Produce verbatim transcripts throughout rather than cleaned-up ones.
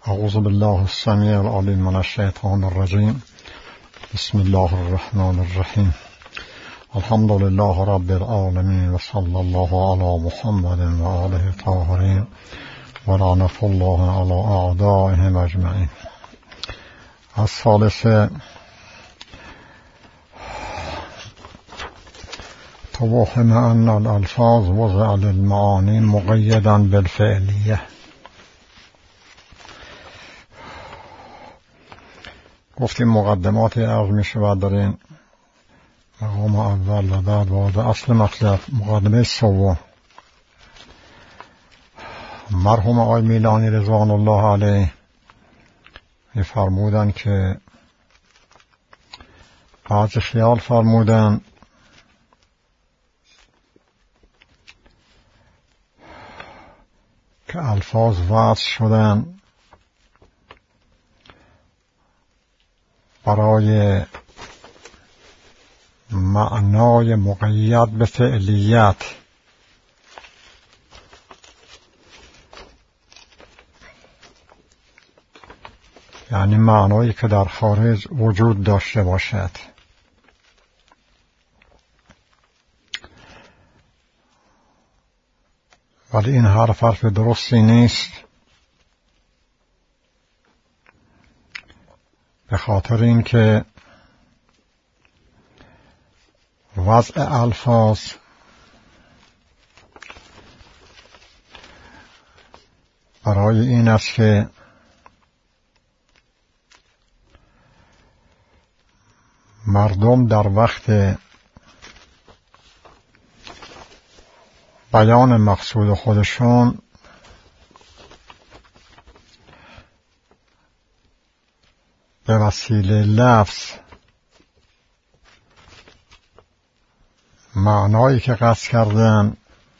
اعوذ بالله السمیع العلیم من الشیطان الرجیم. بسم الله الرحمن الرحیم. الحمد لله رب العالمین و صلی الله علی محمد و آله الطاهرین و لعنة الله علی اعدائهم اجمعین. الثالث توهم ان الالفاظ وضع للمعانی مقیدا بالفعلیه. گفتیم مقدماتی عرض می شود در این مقام اول و بعد وارد اصل مطلب. مقدمه سوم، مرحوم آقای میلانی رضوان الله علیه می فرمودن که بعضی خیال فرمودن که الفاظ وضع شدن برای معنای مقید به فعلیت، یعنی معنایی که در خارج وجود داشته باشد. ولی این حرف حرف درستی نیست، به خاطر اینکه وضع الفاظ برای این است که مردم در وقت بیان مقصود خودشون به وسیله لفظ معنایی که قصد کردن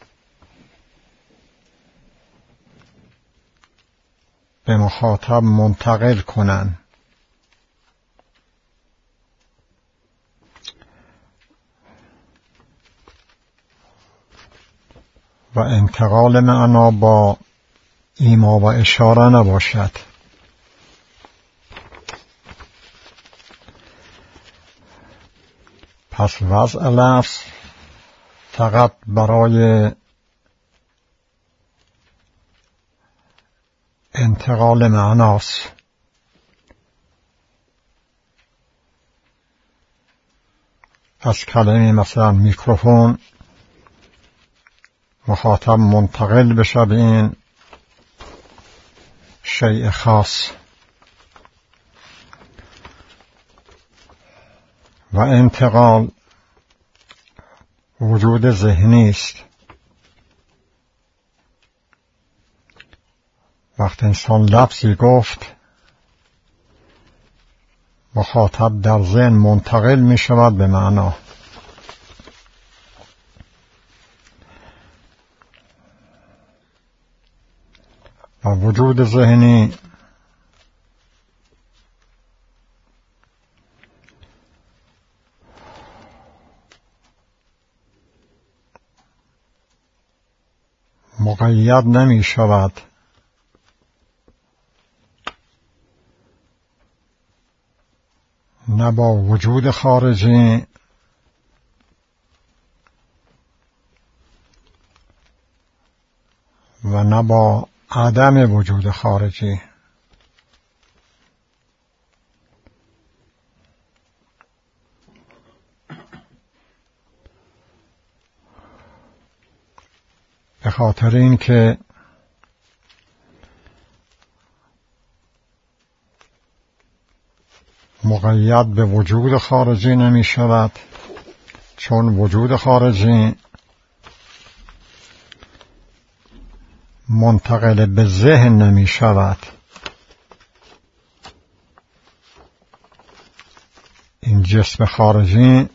به مخاطب منتقل کنن و انتقال معنا با ایما و اشاره نباشد. پس وضع لفظ فقط برای انتقال معناست. از کلمه مثلا میکروفون مخاطب منتقل بشه به این شیء خاص، و انتقال وجود ذهنی است. وقت انسان لفظی گفت، مخاطب در ذهن منتقل می شود به معنا. و وجود ذهنی مقید نمی شود نه با وجود خارجی و نه با عدم وجود خارجی. به خاطر این که مقید به وجود خارجی نمی شود، چون وجود خارجی منتقل به ذهن نمی شود. این جسم خارجی،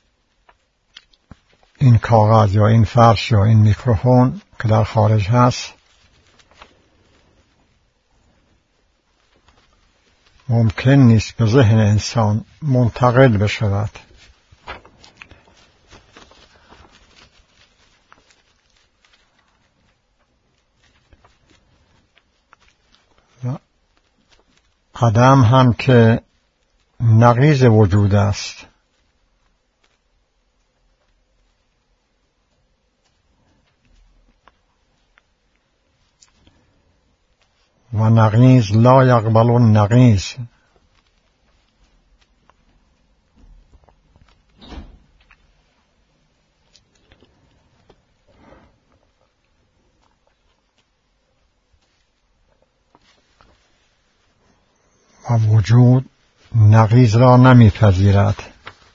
این کاغذ یا این فرش یا این میکروفون که در خارج هست، ممکن نیست به ذهن انسان منتقل بشود. عدم هم که نقیض وجود است و نقیض لا یقبل النقیض. و وجود نقیض را نمیپذیرد.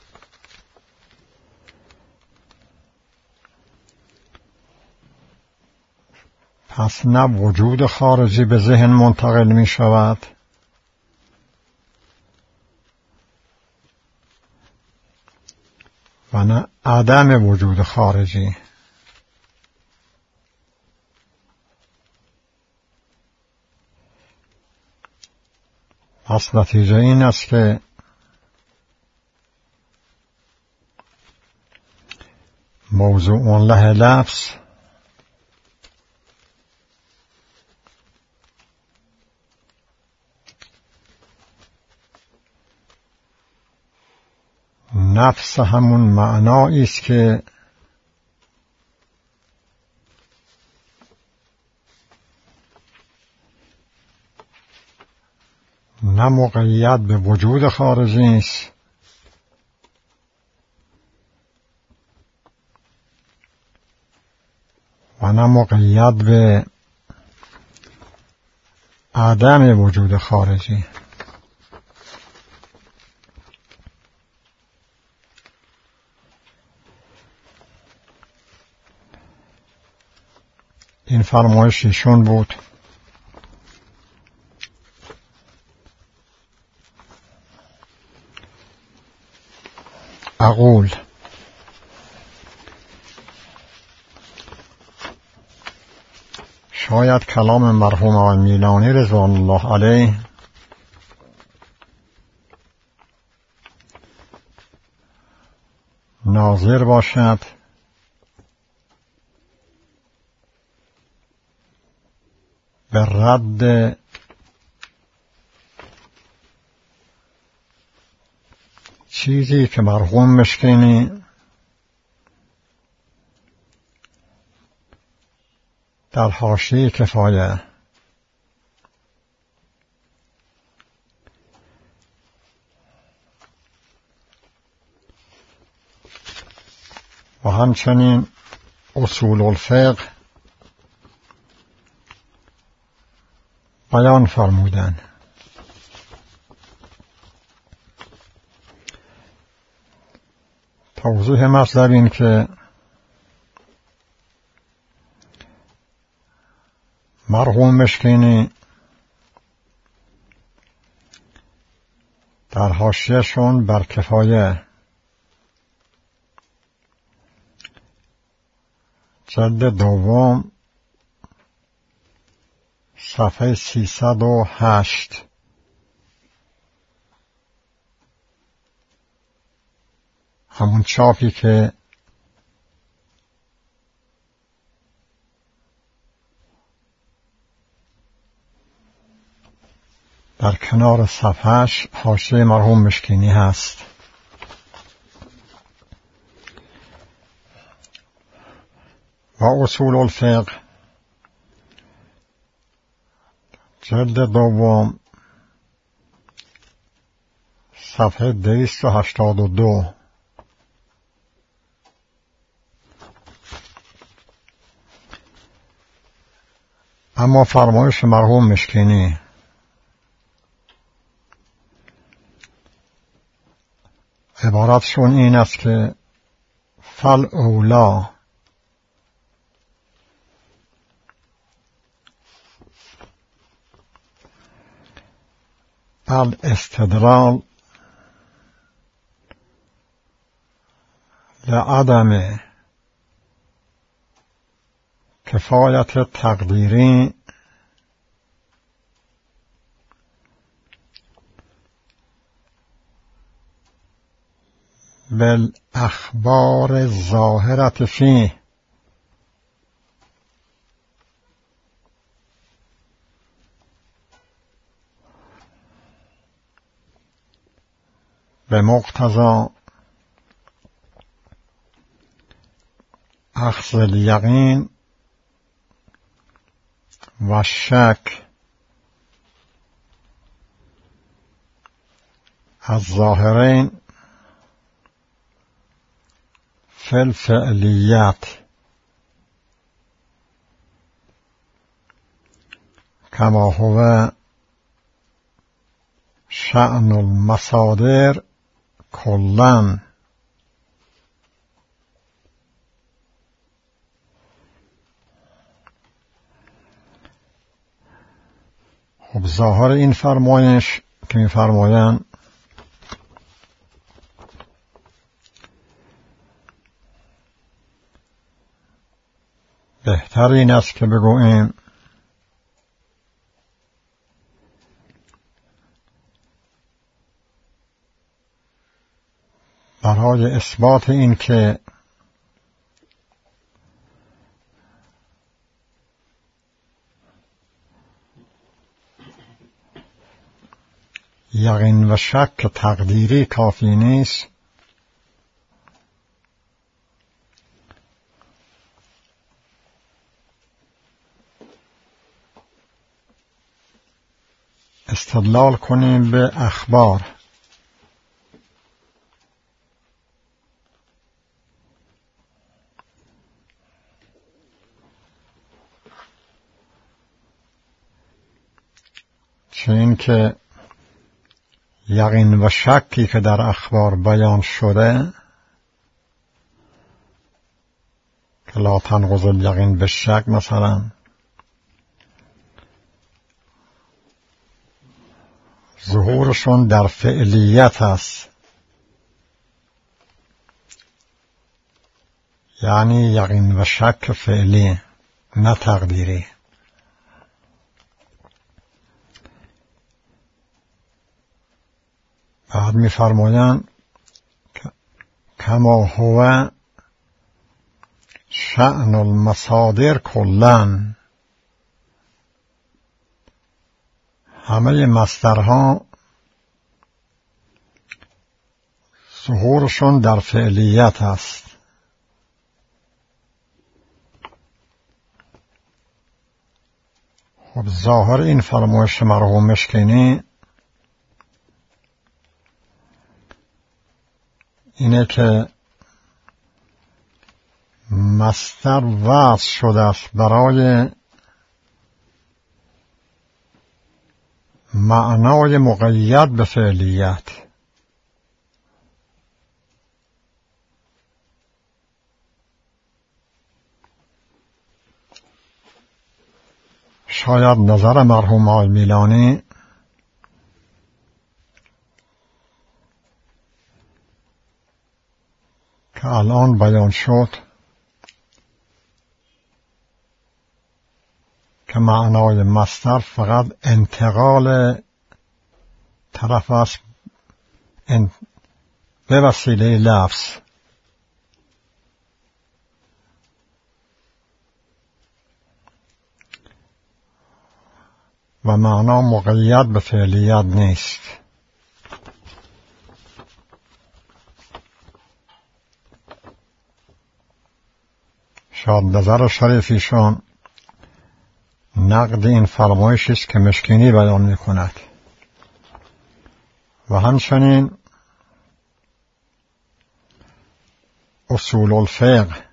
پس نه وجود خارجی به ذهن منتقل می شود و نه عدم وجود خارجی. پس نتیجه این است که موضوع له لفظ نفس همون معنایی است که نه مقید به وجود خارجی است و نه مقید به عدم وجود خارجی. این فرمایش ایشون بود. اقول شاید کلام مرحوم آقای میلانی رضوان الله علیه ناظر باشد به رد چیزی که مرحوم مشکینی در حاشیه کفایه و همچنین اصول الفقه بیان فرمودن. توضیح مطلب این که مرحوم مشکینی در حاشیه‌شون بر کفایه جلد دوم صفحه سیصد و هشت همون چاپی که در کنار صفحهش حاشیه مرحوم مشکینی هست. و اصول الفقه جلد دوم صفحه دویست و هشتاد و دو اما فرمایش مرحوم مشکینی عبارتشون این است که فل اولا الاستدلال لعدم کفایت تقدیری بالاخبار الظاهرة فيه به مقتضا اخذ الیقین و شک از ظاهرین فی الفعلیت کما هو شأن المصادر کلاً. خب ظاهر این فرمایش که می فرمایند بهتر این است که بگوییم برای اثبات این که یقین و شک تقدیری کافی نیست، استدلال کنیم به اخبار. چه این که یقین و شکی که در اخبار بیان شده که لا تنقض الیقین بالشک مثلا، ظهورشون در فعلیت است، یعنی یقین و شک فعلی نه تقدیری. بعد می فرمایند کما هو شأن المصادر کلاً، همه مصدرها ظهورشون در فعلیت است. خب ظاهر این فرمایش مرحوم مشکینی اینه که مصدر وضع شده است برای معنای مقید به فعلیت. شاید نظر مرحوم آقای میلانی که الان بیان شد که معنای مصدر فقط انتقال طرف است به وسیله لفظ، و معنا مقید به فعلیت نیست. شاید نظر شریفیشان نقد این فرمایشی است که مشکینی بیان می کند. و همچنین اصول الفقه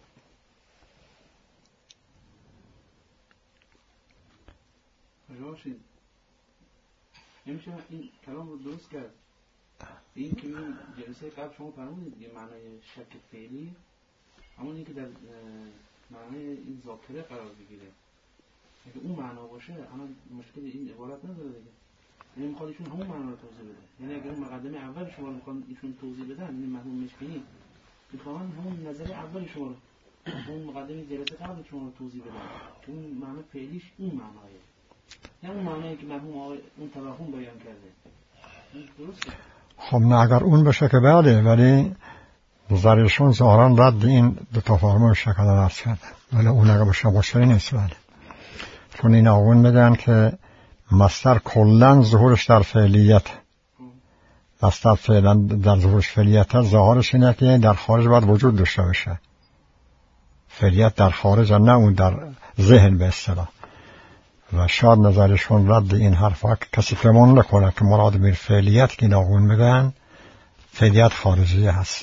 نمیشه این کلام رو درست کرد. این که این جلسه قبل شما فرمودید یه معنای شک فعلی همون این که در معنای این ذاکره قرار بگیره. اگه اون معنا باشه اما مشکل این عبارت نداره دیگه. یعنی میخواد ایشون همون معنا رو توضیح بده. یعنی اگه اون مقدمه اول شما رو میخوان ایشون توضیح بدن، یعنی مرحوم مشکینی میخوان همون نظر اول شما رو، اون مقدمه جلسه قبل شما رو توضیح بدن. اون معنی فعلیش اون معنایه. نه اون معنی که مرحوم اون توهم بیان کرده. درسته؟ خب نه اگر اون بشه که بله، ولی نظرشون ظاهرا رد این دو تا فرمایش شکل عرض کرده، ولی اون اگر بشه مشکلی نیست. بله، چون این آقون میگن که مصدر کلن ظهورش در فعلیت، بسته فعلا در ظهورش فعلیت هست، ظاهرش اینه که در خارج باید وجود داشته باشه. فعلیت در خارج، نه اون در ذهن به اصطلاح. و شاید نظرشون رد این حرفا که کسی فهمون نکنه که مراد بیر فعلیت که ناغون میگن فعلیت خارجی هست.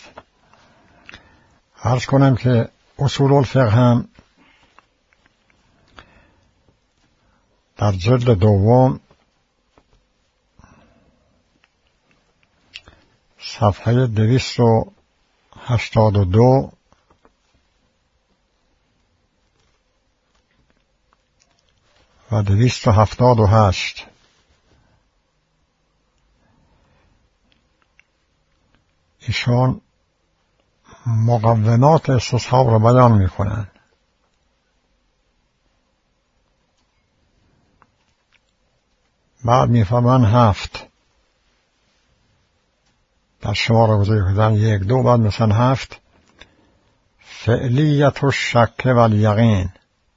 عرض کنم که اصول الفقه هم در جلد دوم صفحه دویست و هشتاد و دو و دویست و هفتاد و هشت ایشان مقومات استصحاب را بیان میکنند. بعد میفرمان هفت در شماره گذاری کردن یک دو، بعد مثلا هفت فعلیت و شک و الیقین.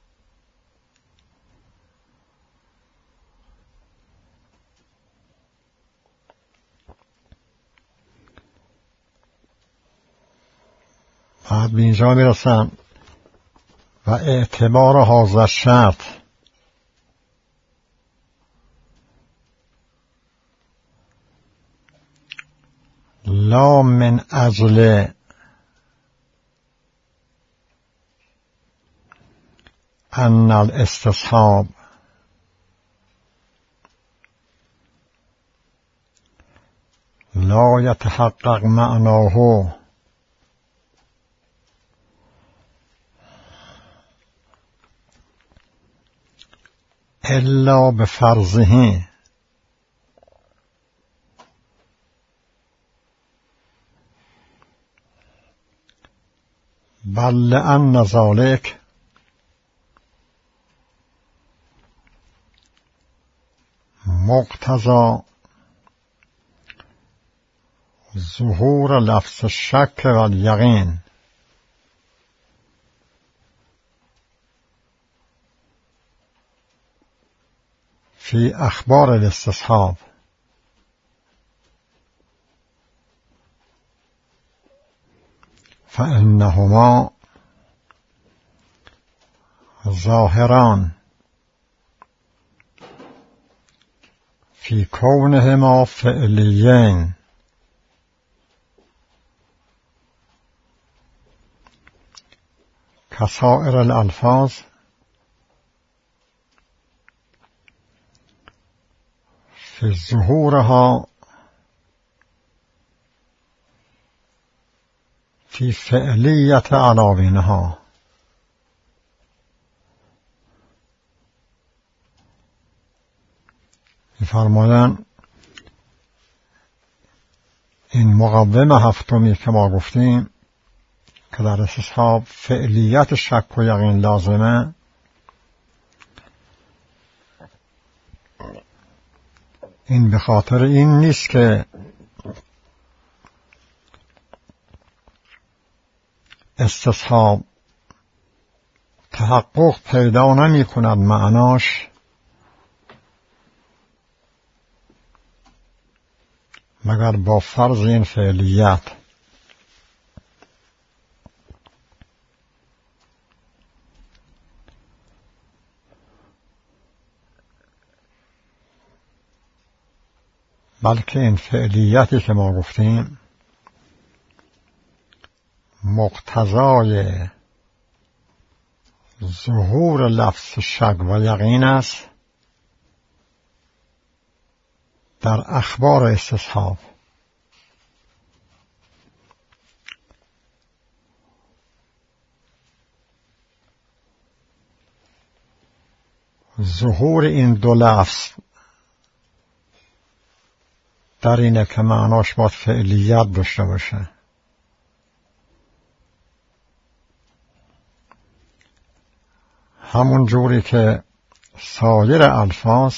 بعد به اینجا میرسن و اعتبار حاضر شرط لا من اجل ان الاستصحاب لا يتحقق معناه الا بفرضه بل لأن ذلك مقتضى ظهور لفظ الشك واليقين في أخبار الاستصحاب فإنهما ظاهران في كونهما فعليين كسائر الألفاظ في ظهورها في فعلیت عناوینها. می‌فرمایند این مقوم هفتمی که ما گفتیم که در استصحاب فعلیت شک و یقین لازمه، این به خاطر این نیست که استصحاب تحقق پیدا نمی کند معناش مگر با فرض این فعلیت. بلکه این فعلیتی که ما گفتیم مقتضای ظهور لفظ شک و یقین است در اخبار استصحاب. ظهور این دو لفظ در اینه که معناش باید فعلیت داشته باشه. همون جوری که سایر الفاظ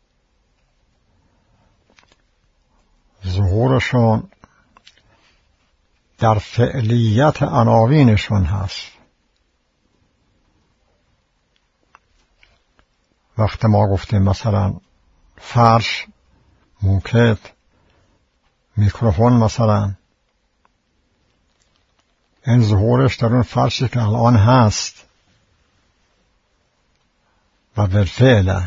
ظهورشون در فعلیت عناوینشون هست. وقتی ما گفتیم مثلا فرش، موکت، میکروفون مثلا این ظهورش در اون فرشی که الان هست و بالفعل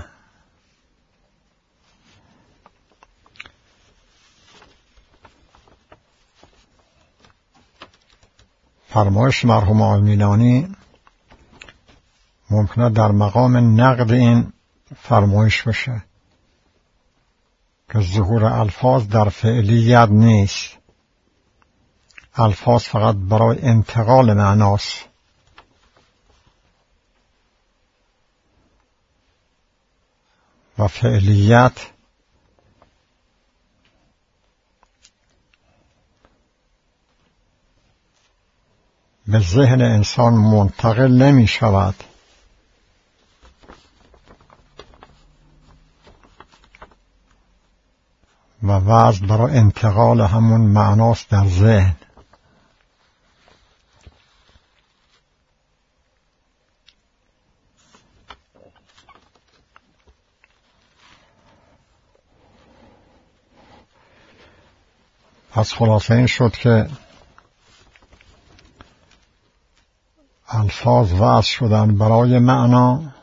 فرمایش مرحوم آقای میلانی ممکنه در مقام نقد این فرمایش بشه که ظهور الفاظ در فعلیت نیست، الفاظ فقط برای انتقال معناست. و فعلیت به ذهن انسان منتقل نمی شود و وضع برای انتقال همون معناست در ذهن. پس خلاصه این شد که الفاظ وضع شدن برای معنا،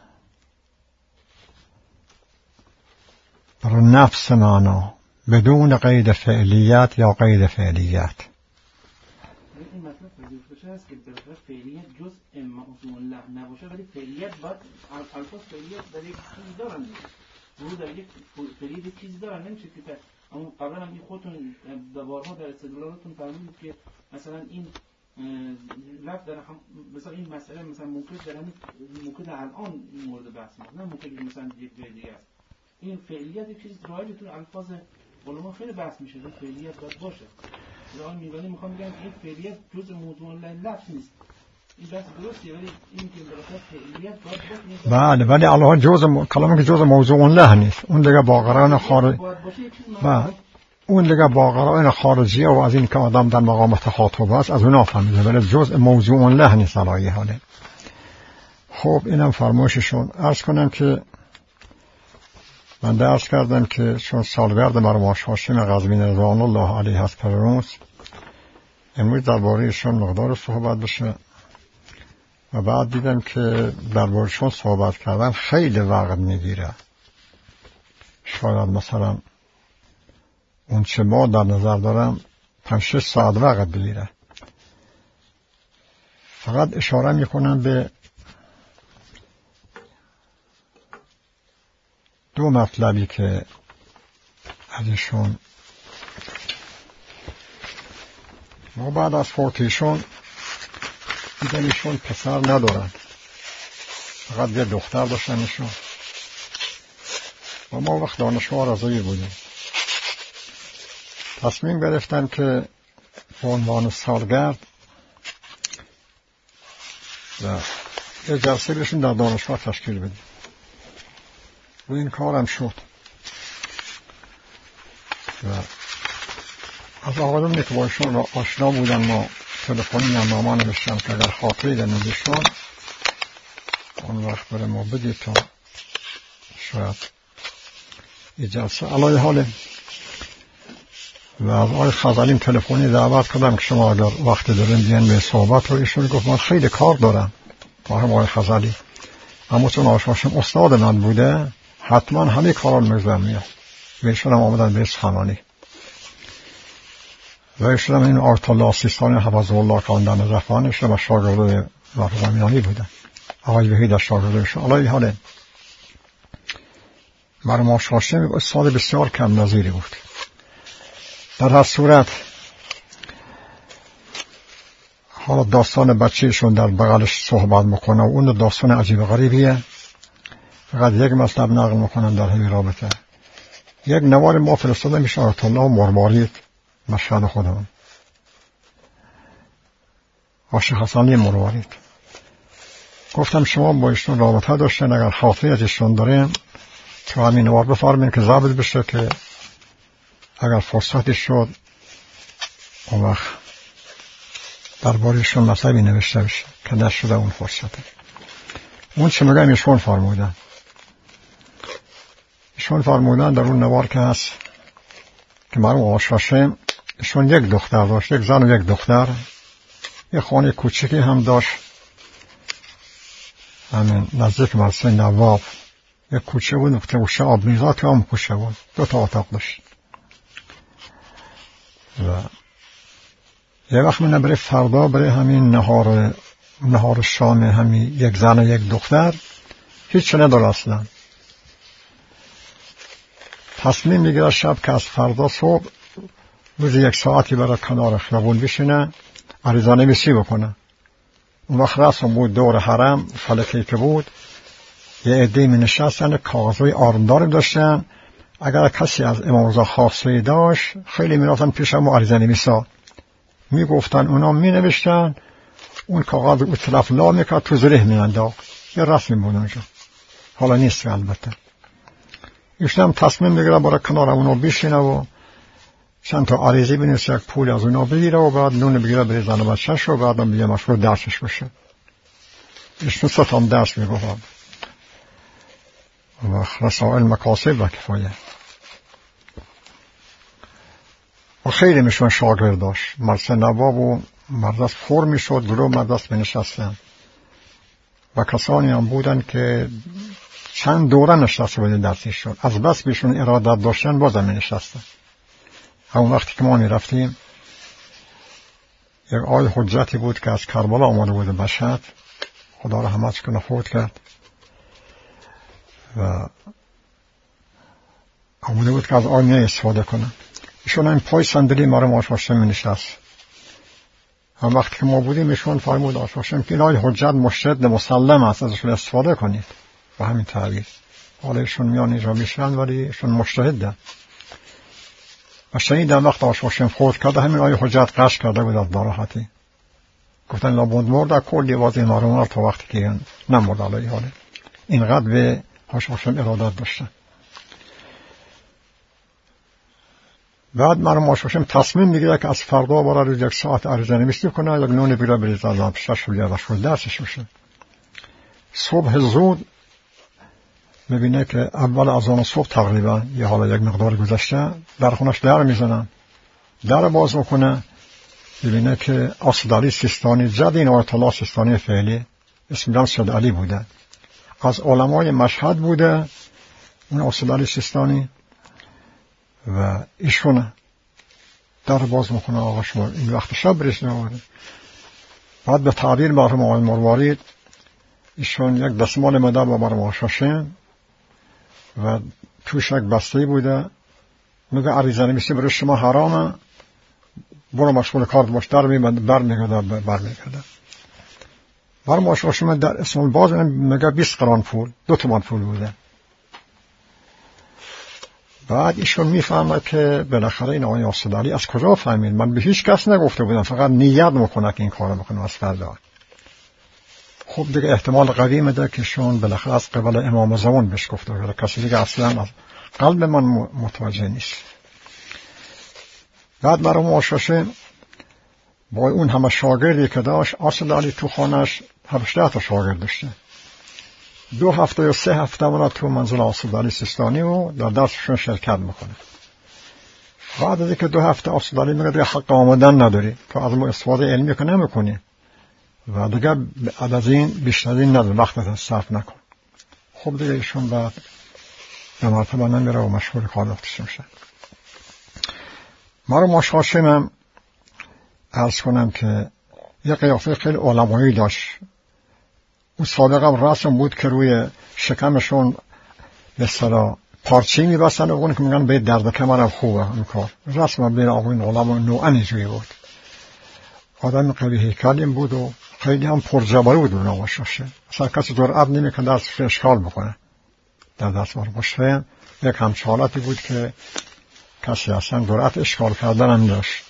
برای نفس معنا، بدون قید فعلیت یا قید فعلیت. این مطلب پذیرش بشه هست که در فعلیت جز موضوع له نباشه، ولی فعلیت باید الفاظ فعلیت در یک چیز دارن، رو در یک فعلیت چیز دارن، نمیشه که اما قبلا هم خودتون دوبارها در استدلالاتون فرمودید که مثلا این لفظ در هم مثلا این مسئله مثلا ممکن در همین ممکن الان این مورد بحث ما نه ممکن مثلا یک جای دیگه است. این فعلیت یک چیز رایجه تو الفاظ علما خیلی بحث میشه، این فعلیت باید باشه. الان میگن میخوام بگم این فعلیت جزء موضوع لفظ نیست، این بحث درسته، ولی این که در فعلیت باید باشه. بله ولی الله جزء کلام که جزء موضوع له نیست، اون دیگه با قرائن خارج بله اون دیگه با قرائن خارجیه و از این که آدم در مقام تخاطب است از اون فهمیده، ولی جزء موضوع له نیست علایه حاله. خب اینم فرمایششون. عرض کنم که من درس کردم که چون سالگرد مرحوم هاشم قزوینی رضوان الله علیه هست پرونس، امروز درباره ایشون مقدار صحبت بشه و بعد دیدم که درباره‌شون صحبت کردن خیلی وقت میگیره، شاید مثلا اون چه ما در نظر دارم پنج شش ساعت وقت بگیره. فقط اشاره میکنم به دو مطلبی که ازشون ما بعد از فوتیشون دیدن ایشون پسر ندارن، فقط یه دختر داشتن ایشون و ما وقت دانشگاه رضایی بودیم. تصمیم گرفتن که به عنوان سالگرد و یه جلسه بشین در دانشگاه تشکیل بدیم و این کارم شد و از آقایون که با ایشون را آشنا بودن ما تلفنی هم نامه نوشتم که اگر خاطری در نوشتن اون وقت برای ما بدید تا شاید یه جلسه علای حاله. و از آقای خزعلی تلفنی دعوت کردم که شما اگر وقت دارین بیان به صحبت رو. ایشون گفت من خیلی کار دارم با هم آقای خزعلی، اما چون آشاشم استاد من بوده حتما همه کاران مزدم میاد و ایشون هم آمدن به سخنانی و ایشون هم این آیت الله سیستانی حفظه الله کاندن رفانش و شاگرد مرحوم میلانی بودن، آقای وحید از شاگردشون. علای حاله مرحوم آشاشم استاد بسیار کم نظیری بود. در هر صورت حالا داستان بچهشون در بغلش صحبت میکنه و اون داستان عجیب غریبیه. فقط یک مطلب نقل میکنم در همین رابطه. یک نوار ما فرستاده میشه آیت الله مروارید مشهد خودمون عاشق حسنی مروارید. گفتم شما با ایشون رابطه داشتن، اگر خاطری از ایشون داریم تو همین نوار بفرمین که ضبط بشه که اگر فرصتی شد اون وقت درباره‌شون مطلبی نوشته بشه که نشده اون فرصته. اون چه میگم ایشون فرمودن ایشون فرمودن در اون نوار که هست که مرحوم آشاشم ایشون یک دختر داشت، یک زن و یک دختر. یک خانه کوچکی هم داشت همین نزدیک مدرسه نواب. یک کوچه بود نقطه کوچه آبمیزا تو هم کوچه بود، دو تا اتاق داشت. و یه وقت من برای فردا برای همین نهار نهار شام همین یک زن و یک دختر هیچ نداره اصلا. تصمیم میگیره شب که از فردا صبح روز یک ساعتی برای کنار خیابون بشینه عریضه نویسی بکنه. اون وقت رسم بود دور حرم فلکی که بود یه عده می نشستن کاغذهای آرمدار داشتن. اگر کسی از امام رضا خاصی داشت خیلی می رفتن پیش هم عریضه نویسا می گفتن، اونا می نوشتن، اون کاغذ او طرف لا می کرد تو زره می انداخت. یه رسمی بود اونجا، حالا نیست البته. ایشون هم تصمیم میگیره برای کنار اونا بشینه و چند تا عریضه بنویسه، یک پول از اونا بگیره و بعد نون بگیره بره زن و بچه‌ش و بعد هم دیگه مشغول درسش بشه. ایشون سه تا درس میگفت و رسائل مکاسب و کفایه. و خیلی میشون شاگرد داشت. مدرسه نواب و مدرسه پر میشد، گروه مدرسه بنشستن و کسانی هم بودن که چند دوره نشسته بودن درسیشون. از بس بیشون ارادت داشتن بازم می نشستن. همون وقتی که ما می رفتیم یک آقای حجتی بود که از کربلا آمده بود مشهد، خدا رحمتش کنه فوت کرد و آمده بود که از آینه استفاده کنه. ایشون این پای صندلی ما رو ماشاشم می نشست. هم وقتی که ما بودیم ایشون فرمود آشاشم که این آقای حجت مشهد مسلم است، ازشون استفاده کنید و همین تعبیر. حالا ایشون میان اینجا میشن ولی ایشون مجتهدن. و شنیدم وقت آشاشم فوت کرده همین آقای حجت قش کرده بود از ناراحتی. گفتن لابد مرد کلی وازی نارمال تا وقتی که نمرد علی حاله. اینقدر به آشاشم ارادت داشتن. بعد مرحوم آشاشم تصمیم میگیره که از فردا برای روز یک ساعت عریضه نویسی کنه، یک نون بگیره بریزه از آب شش بیاره و شروع درسش بشه. صبح زود میبینه که اول از آن صبح تقریبا یه حالا یک مقدار گذشته در خونش در میزنن. در باز میکنه میبینه که اسدعلی سیستانی جد این آیت الله سیستانی فعلی اسم سید علی بوده، از علمای مشهد بوده اون اسدعلی سیستانی و ایشونه. در باز میکنه آقا شما این وقت شب رسیده. بعد به تعبیر مرحوم آقای مروارید ایشون یک دستمال مده با مرحوم آشاشم و توش یک بسته بوده. میگه عریضه نویسی برای شما حرامه، برو مشغول کار باش. در میبنده بر میگرده بر میگرده. مرحوم آشاشم در اسم باز میگه بیست قران پول، دو تومان پول بوده. بعد ایشون میفهمه که بالاخره این آقای اسدعلی از کجا فهمید؟ من به هیچ کس نگفته بودم، فقط نیت میکنه که این کارو بکنه از فردا. خب دیگه احتمال قوی میده که شون بالاخره از قبل امام زمان بهش گفته ولی کسی دیگه اصلا از قلب من متوجه نیست. بعد مرحوم آشاشم با اون همه شاگردی که داشت، اسدعلی تو خانهش هشت تا شاگرد داشته. دو هفته یا سه هفته مرا تو منزل اسدعلی سیستانی و در درسشون شرکت میکنه. بعد از اینکه دو هفته اسدعلی میگه دیگه حق آمدن نداری، تو از ما استفاده علمی که نمیکنی و دیگه بعد از این بیشتر این نداره، وقتت صرف نکن. خب دیگه ایشون بعد به مرتبه نمیره و مشغول کار وقتش میشه. ما رو مشاشمم عرض کنم که یه قیافه خیلی علمایی داشت. اون سابقا رسم بود که روی شکمشون به اصطلاح پارچه میبستن و اون که میگن به درد کمرم خوبه این کار. رسم بین آقایون علما نوعا اینجوری بود. آدم قوی هیکلیم بود و خیلی هم پرجباری بود اون آقاشاشه. اصلا کسی جرئت نمیکنه درسش اشکال بکنه. در دست بار باشه یک همچه حالتی بود که کسی اصلا جرأت اشکال کردن هم داشت.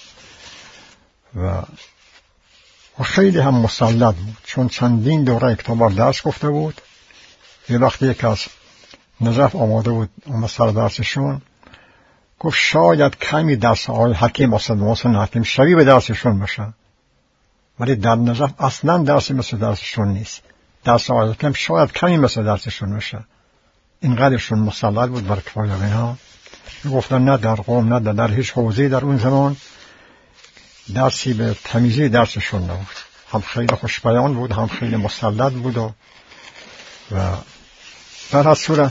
و و خیلی هم مسلط بود چون چندین دوره اکتبار درس گفته بود. یه وقتی یک از نجف آماده بود اون سر درسشون گفت شاید کمی درس آقای حکیم اسد محسن حکیم شبیه به درسشون باشه ولی در نجف اصلا درسی مثل درسشون نیست. درس آقای حکیم شاید کمی مثل درسشون باشه. اینقدرشون مسلط بود بر کفایه اینها. میگفتن نه در قوم نه در هیچ حوزه‌ای در اون زمان درسی به تمیزی درسشون نبود. هم خیلی خوش بیان بود، هم خیلی مسلط بود و, و در هر صورت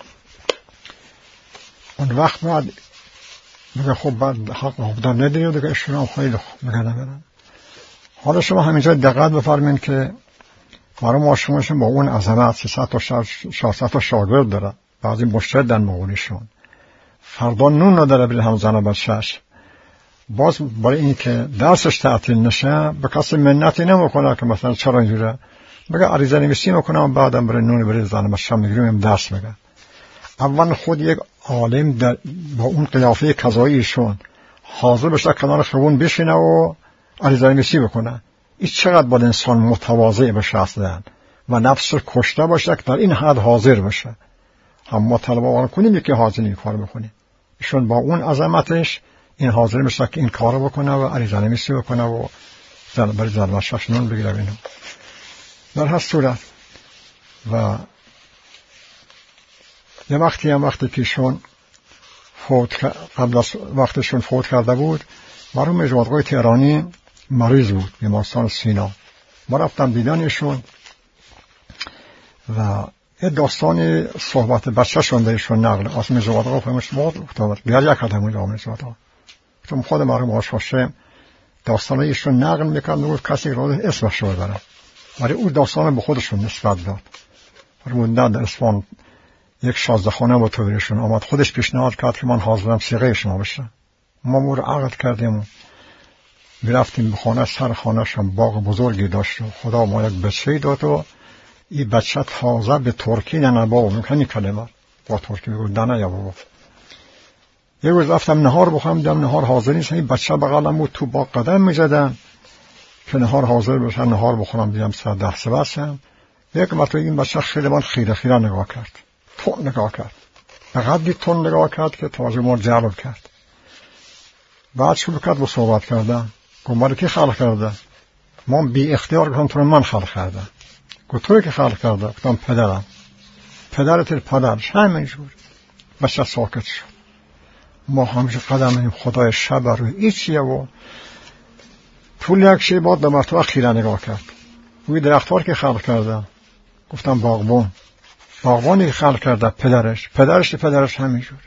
اون وقت بعد میگه خب بعد حق حقوقدار نداری و دیگه اشون هم خیلی خوب میگه نمیدن. حالا شما همینجا دقت بفرمین که برای ما شماشون با اون عظمت سیصد تا ششصد تا شاگرد داره، بعضی مشتردن مغولیشون، فردا نون نداره بلی هم زنه بر شش، باز برای این که درسش تعطیل نشه به کسی منتی نمیکنه که مثلا چرا اینجوره، میگه عریضه نویسی میکنم بعدم برای نون برای زنه بر شم میگیریم درس میگه. اول خود یک عالم در با اون قیافه کذاییشون حاضر بشه کنار خیابون بشینه و عریضه نویسی بکنه. این چقدر باید انسان متواضع بشه اصلا و نفس کشته باشه که در این حد حاضر بشه. هم ما طلبه کنیم یکی حاضر این کار بکنیم، ایشون با اون عظمتش این حاضر میشه که این کار بکنه و عریضه نویسی بکنه و زن برای زلمشش نون بگیره اینو. در هر صورت و یه وقتی هم وقتی که ایشون فوت قبل از وقتشون فوت کرده بود، مرحوم مجموعه آقای تهرانی مریض بود، بیمارستان سینا. ما رفتم دیدن ایشون و یه داستان صحبت بچه‌شون بهشون نقل از مجموعه آقا فهمش بود افتاد. بیار یک کدام اونجا مجموعه آقا چون خود مرحوم آشفاشه داستان ایشون نقل میکرد و کسی رو اسمش رو ببره، ولی اون داستان به خودشون نسبت داد. فرمودن در اصفهان یک شازده خانه با تویرشون آمد، خودش پیشنهاد کرد که من حاضرم صیغه شما بشم. ما مور عقد کردیم، میرفتیم به خانه، سر خانهشون باغ بزرگی داشت و خدا ما یک بچه داد و این بچه تازه به ترکی ننبا میکنی کلمه با ترکی بگو دنه یا بگو. یه روز رفتم نهار بخورم، دیدم نهار حاضر نیست، این بچه بغلم بود تو باغ قدم میزدم که نهار حاضر بشه، نهار بخورم دیدم ساعت ده سه بسم. یک مرتبه این بچه خیلی من خیره خیره نگاه کرد، تو نگاه کرد، به قدری تون نگاه کرد که تازه ما جلب کرد. بعد شروع کرد با صحبت کردن. گفت ما رو کی خلق کرده؟ ما بی اختیار گفتم تو رو من خلق کردم. گفت تو که خلق کرده؟ گفتم پدرم. پدرت پدرش همینجور. بچه ساکت شد. ما همیشه قدم این خدای شب روی ایچیه و طول یک شی بعد به مرتبه خیره نگاه کرد. روی درختار که خلق کرده؟ گفتم باغبون. باغبانی که خلق کرده پدرش، پدرش پدرش همینجور.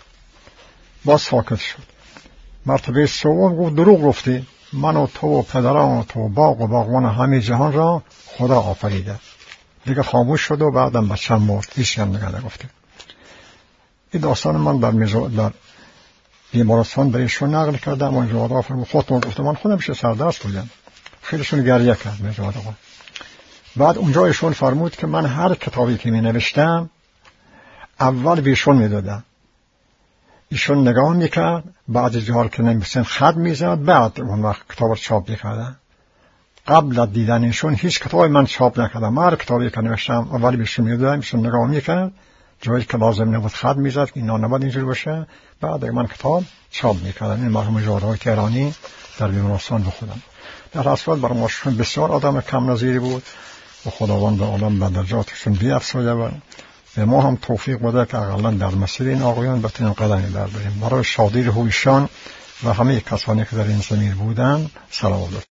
باز ساکت شد. مرتبه سوم گفت دروغ گفتی، من و تو و پدران و تو و باغ و باغبان همه جهان را خدا آفریده. دیگه خاموش شد و بعدم بچه‌م مرد، هیچ هم نگه نگفته. این داستان من در میزو در بیمارستان بهشون نقل کردم و اینجا آقا فرمود خودتون گفتم من خودم شه سردرس بودم. خیلیشون گریه کرد میزو آقا. بعد اونجا ایشون فرمود که من هر کتابی که می نوشتم اول بهشون میدادم، ایشون نگاه میکرد، بعد جهار که نمیسن خط میزد، بعد اون وقت کتاب رو چاپ میکردم. قبل از دیدن ایشون هیچ کتابی من چاپ نکردم، من هر کتابی که نوشتم اول بهشون میدادم، ایشون نگاه میکرد، جایی که لازم نبود خط میزد که اینا نباید اینجور باشه، بعد من کتاب چاپ میکردم. این مرحوم جوادهای تهرانی در بیمارستان بخودم. در اصل برای ما بسیار آدم کم نظیری بود و خداوند عالم به درجاتشون بیافزاید و به ما هم توفیق بده که اقلا در مسیر این آقایان بتونیم قدمی برداریم. برای شادی روحشان و همه کسانی که در این زمین بودن سلام.